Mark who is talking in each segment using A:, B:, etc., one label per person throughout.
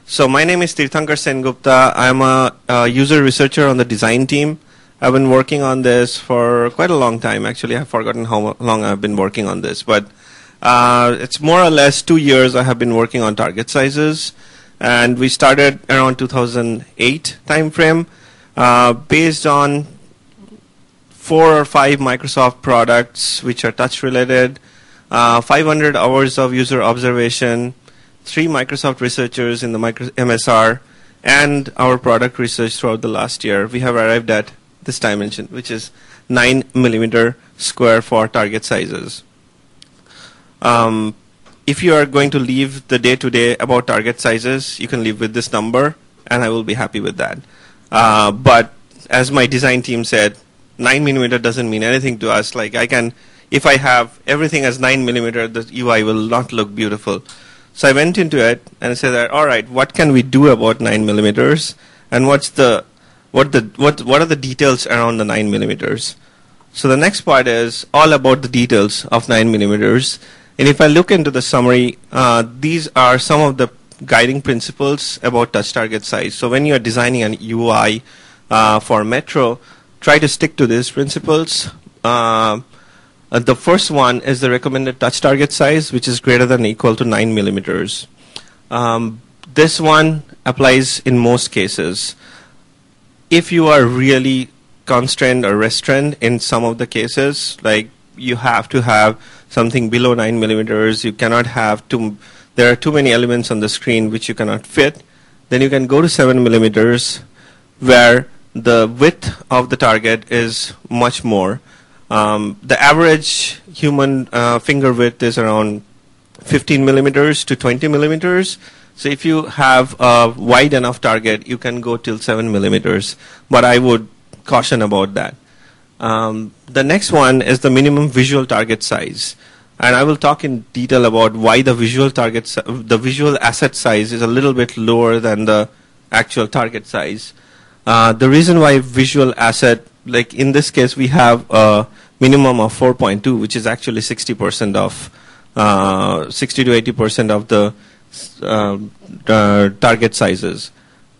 A: So my name is Tirthankar Sengupta. I'm a user researcher on the design team. I've been working on this for quite a long time. Actually, I've forgotten how long I've been working on this, but it's more or less 2 years I have been working on target sizes. And we started around 2008 timeframe based on 4 or 5 Microsoft products which are touch related, 500 hours of user observation, 3 Microsoft researchers in the MSR, and our product research throughout the last year. We have arrived at this dimension, which is 9 millimeter square for target sizes. If you are going to leave the day-to-day about target sizes, you can leave with this number, and I will be happy with that. But as my design team said, 9 millimeter doesn't mean anything to us. Like if I have everything as 9 millimeter, the UI will not look beautiful. So I went into it and said that, all right, what can we do about 9 millimeters, and what are the details around the 9 millimeters? So the next part is all about the details of 9 millimeters. And if I look into the summary, these are some of the guiding principles about touch target size. So when you are designing an UI for Metro, try to stick to these principles. The first one is the recommended touch target size, which is greater than or equal to 9 millimeters. This one applies in most cases. If you are really constrained or restrained in some of the cases, like you have to have something below 9 millimeters, you cannot have there are too many elements on the screen which you cannot fit, then you can go to 7 millimeters, where the width of the target is much more. The average human finger width is around 15 millimeters to 20 millimeters. So if you have a wide enough target, you can go till 7 millimeters. But I would caution about that. The next one is the minimum visual target size. And I will talk in detail about why the visual asset size is a little bit lower than the actual target size. The reason why visual asset, like in this case, we have a minimum of 4.2, which is actually 60% of 60 to 80% of the target sizes.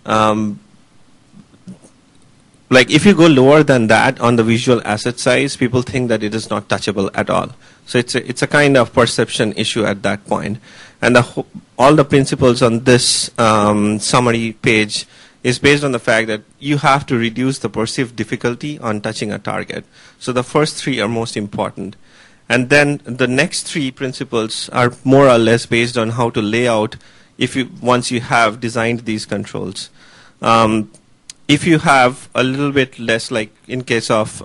A: Like if you go lower than that on the visual asset size, people think that it is not touchable at all. So it's a kind of perception issue at that point. And all the principles on this summary page is based on the fact that you have to reduce the perceived difficulty on touching a target. So the first 3 are most important. And then the next 3 principles are more or less based on how to lay out once you have designed these controls. If you have a little bit less, like in case of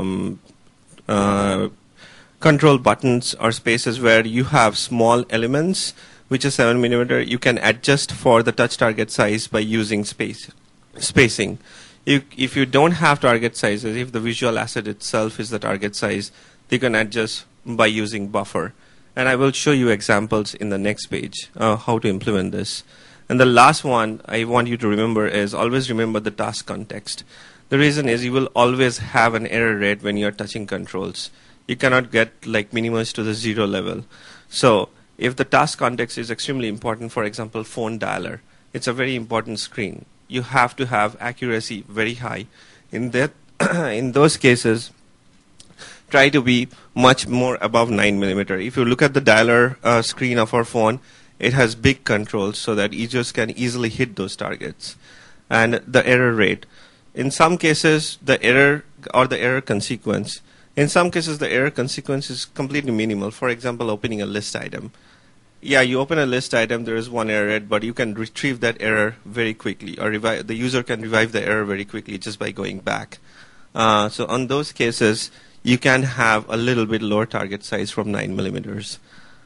A: control buttons or spaces where you have small elements, which is 7 millimeter, you can adjust for the touch target size by using spacing. If you don't have target sizes, if the visual asset itself is the target size, you can adjust by using buffer. And I will show you examples in the next page how to implement this. And the last one I want you to remember is always remember the task context. The reason is you will always have an error rate when you're touching controls. You cannot get like minimize to the 0 level. So if the task context is extremely important, for example, phone dialer, it's a very important screen. You have to have accuracy very high. In those cases, try to be much more above 9 millimeter. If you look at the dialer screen of our phone, it has big controls so that users can easily hit those targets. And the error rate. In some cases, the error or the error consequence. In some cases, the error consequence is completely minimal. For example, opening a list item. Yeah, you open a list item, there is one error rate, but you can retrieve that error very quickly, or the user can revive the error very quickly just by going back. So on those cases, you can have a little bit lower target size from 9 millimeters.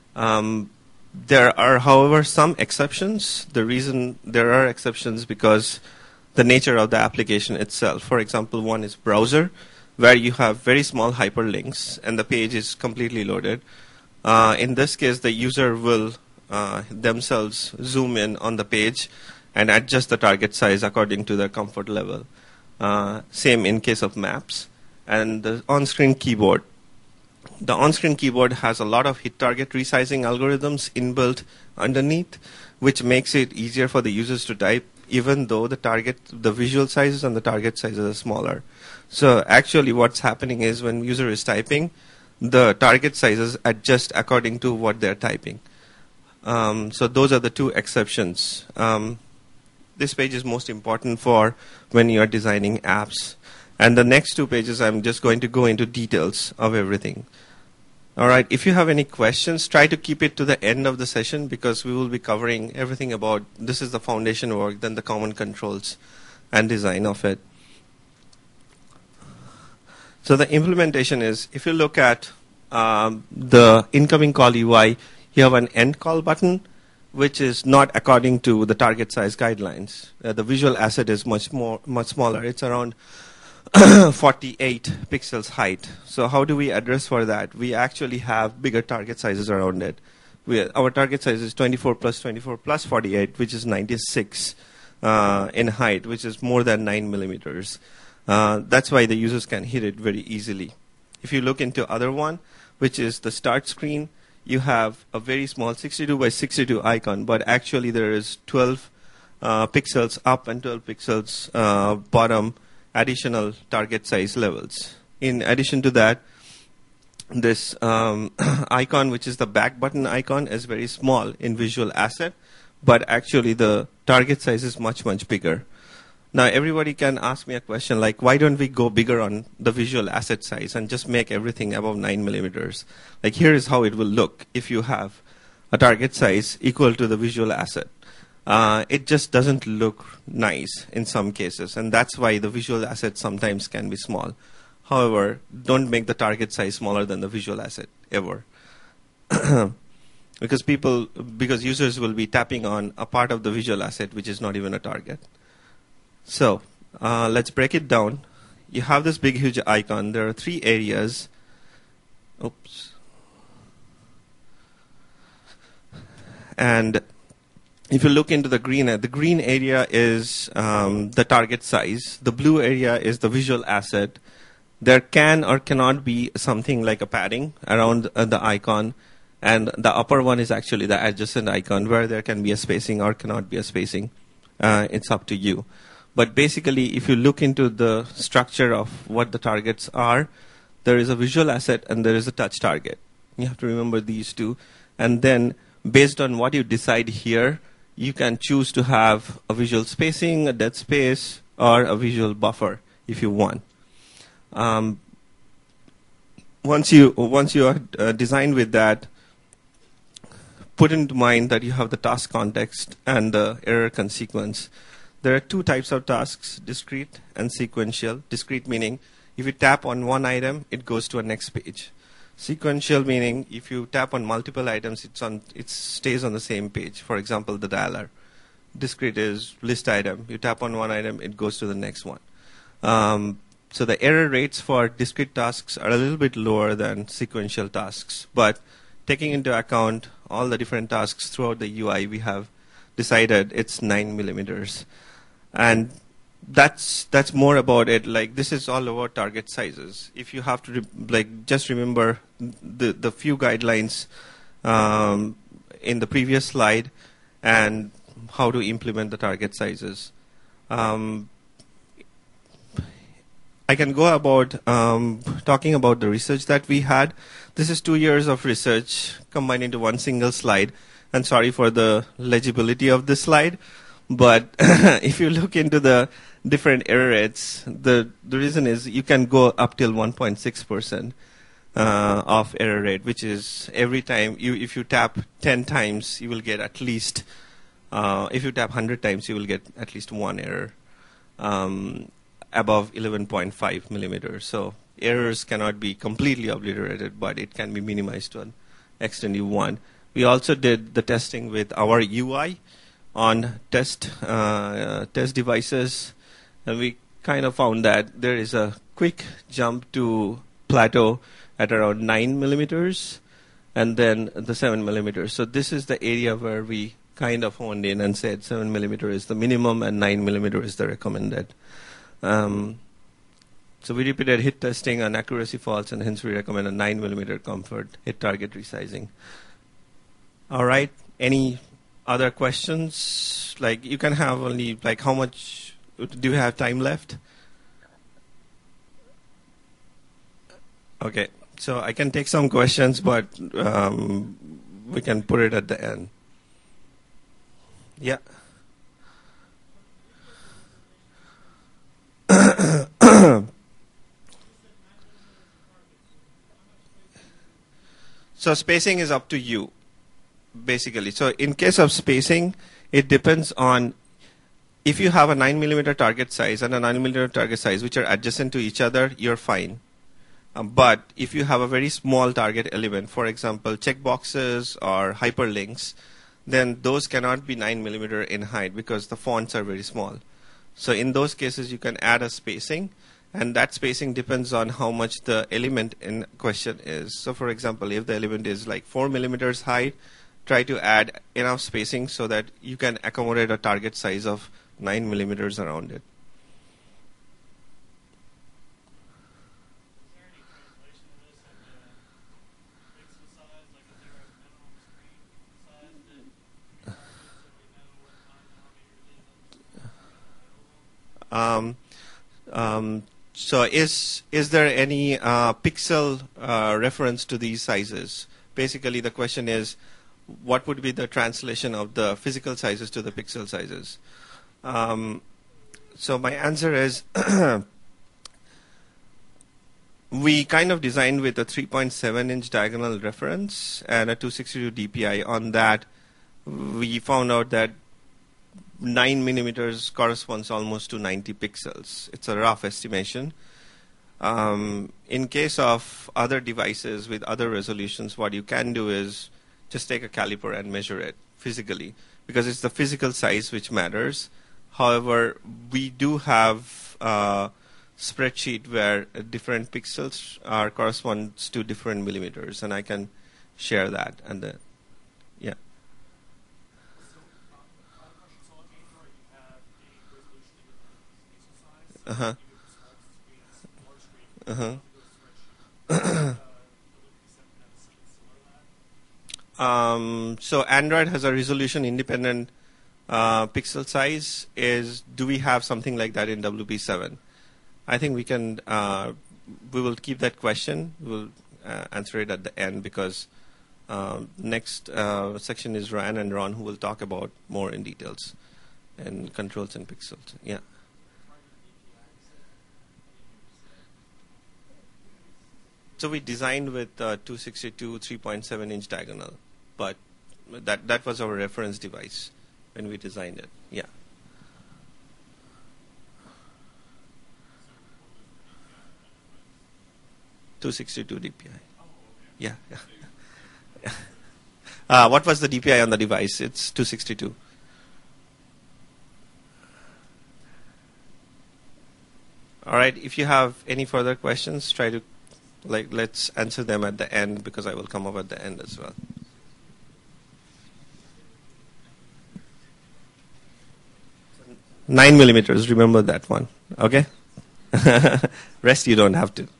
A: There are, however, some exceptions. The reason there are exceptions because the nature of the application itself. For example, one is browser, where you have very small hyperlinks and the page is completely loaded. In this case, the user will themselves zoom in on the page and adjust the target size according to their comfort level. Same in case of maps. And the on-screen keyboard. The on-screen keyboard has a lot of hit target resizing algorithms inbuilt underneath, which makes it easier for the users to type, even though the visual sizes and the target sizes are smaller. So actually what's happening is when user is typing, the target sizes adjust according to what they're typing. So those are the two exceptions. This page is most important for when you're designing apps. And the next two pages, I'm just going to go into details of everything. All right, if you have any questions, try to keep it to the end of the session because we will be covering everything about, this is the foundation work, then the common controls and design of it. So the implementation is, if you look at the incoming call UI, you have an end call button, which is not according to the target size guidelines. The visual asset is much smaller. It's around 48 pixels height. So how do we address for that? We actually have bigger target sizes around it. Our target size is 24 plus 48, which is 96 in height, which is more than 9 millimeters. That's why the users can hit it very easily. If you look into other one, which is the start screen, you have a very small 62 by 62 icon, but actually there is 12 pixels up and 12 pixels bottom additional target size levels. In addition to that, this icon, which is the back button icon, is very small in visual asset, but actually the target size is much bigger. Now everybody can ask me a question like, why don't we go bigger on the visual asset size and just make everything above 9 millimeters? Like, here is how it will look if you have a target size equal to the visual asset. It just doesn't look nice in some cases, and that's why the visual asset sometimes can be small. However, don't make the target size smaller than the visual asset ever. because users will be tapping on a part of the visual asset which is not even a target. So let's break it down. You have this big huge icon. There are three areas. Oops. And if you look into the green area is the target size. The blue area is the visual asset. There can or cannot be something like a padding around the icon. And the upper one is actually the adjacent icon where there can be a spacing or cannot be a spacing. It's up to you. But basically, if you look into the structure of what the targets are, there is a visual asset and there is a touch target. You have to remember these two. And then based on what you decide here, you can choose to have a visual spacing, a dead space, or a visual buffer if you want. Once you are designed with that, put into mind that you have the task context and the error consequence. There are two types of tasks, discrete and sequential. Discrete meaning if you tap on one item, it goes to a next page. Sequential meaning if you tap on multiple items, it stays on the same page. For example, the dialer. Discrete is list item. You tap on one item, it goes to the next one. So the error rates for discrete tasks are a little bit lower than sequential tasks. But taking into account all the different tasks throughout the UI, we have decided it's 9 millimeters. And that's more about it. Like, this is all about target sizes. If you have to just remember the few guidelines in the previous slide and how to implement the target sizes. I can go about talking about the research that we had. This is 2 years of research combined into one single slide. And sorry for the legibility of this slide. But if you look into the different error rates, the reason is you can go up till 1.6% of error rate, which is every time if you tap 10 times, you will get at least, if you tap 100 times, you will get at least one error above 11.5 millimeters. So errors cannot be completely obliterated, but it can be minimized to an extent you want. We also did the testing with our UI on test devices, and we kind of found that there is a quick jump to plateau at around 9 millimeters and then the 7 millimeters. So this is the area where we kind of honed in and said 7 millimeter is the minimum and 9 millimeter is the recommended. So we repeated hit testing and accuracy faults, and hence we recommend a 9 mm comfort hit target resizing. All right. Any other questions? Like, you can have only, like, how much do you have time left? Okay. So I can take some questions, but we can put it at the end. Yeah. So spacing is up to you, basically. So in case of spacing, it depends on if you have a 9 mm target size and a 9 mm target size which are adjacent to each other, you're fine. But if you have a very small target element, for example, checkboxes or hyperlinks, then those cannot be 9 mm in height because the fonts are very small. So in those cases, you can add a spacing, and that spacing depends on how much the element in question is. So for example, if the element is like 4 mm height, try to add enough spacing so that you can accommodate a target size of 9 mm around it. So is there any pixel reference to these sizes? Basically, the question is, what would be the translation of the physical sizes to the pixel sizes? So my answer is we kind of designed with a 3.7-inch diagonal reference and a 262 DPI. On that, we found out that 9 mm corresponds almost to 90 pixels. It's a rough estimation. In case of other devices with other resolutions, what you can do is just take a caliper and measure it physically, because it's the physical size which matters. However, we do have a spreadsheet where different pixels corresponds to different millimeters, and I can share that. And yeah. Uh-huh. Uh-huh. So Android has a resolution independent pixel size. Do we have something like that in WP7? I think we can. We will keep that question. We'll answer it at the end, because next section is Ran and Ron, who will talk about more in details and controls and pixels. Yeah. So we designed with 262 3.7-inch diagonal, but that was our reference device when we designed it. Yeah. .262 DPI. Yeah. What was the DPI on the device? It's 262. All right. If you have any further questions, try to let's answer them at the end, because I will come up at the end as well. Nine millimeters. Remember that one. Okay. Rest you don't have to.